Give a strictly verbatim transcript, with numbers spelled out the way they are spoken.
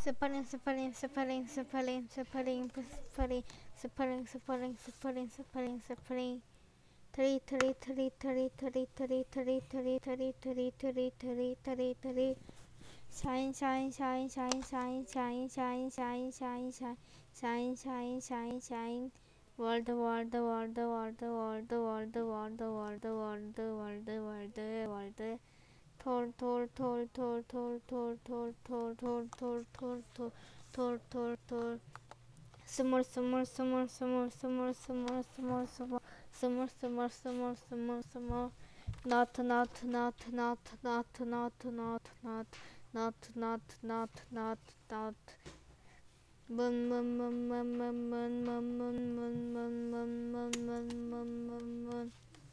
Zeppelin, Zeppelin, Zeppelin, Zeppelin, Zeppelin, Zeppelin, Zeppelin, Zeppelin, Zeppelin, Zeppelin, Zeppelin. Three, three, three, three, three, three, three, three, three, three, three, three, three, three. Shine, shine, shine, shine, shine, shine, shine, shine, shine, shine, shine, shine, shine, shine. World, world, world, world, world, world, world, world, world, world, world, world. Thor, Thor, Thor, Thor, Thor, Thor, Thor, Thor, Thor, Thor, Thor, Thor, Thor, Thor, Thor. Summer, summer, summer, summer, summer, summer, summer, summer, summer, summer, summer, summer, summer. Not, not, not, not, not, not, not, not, not, not, not, not, not. Bun, bun, bun, bun, bun, bun, bun, bun, bun, bun, bun, bun, bun, bun, bun.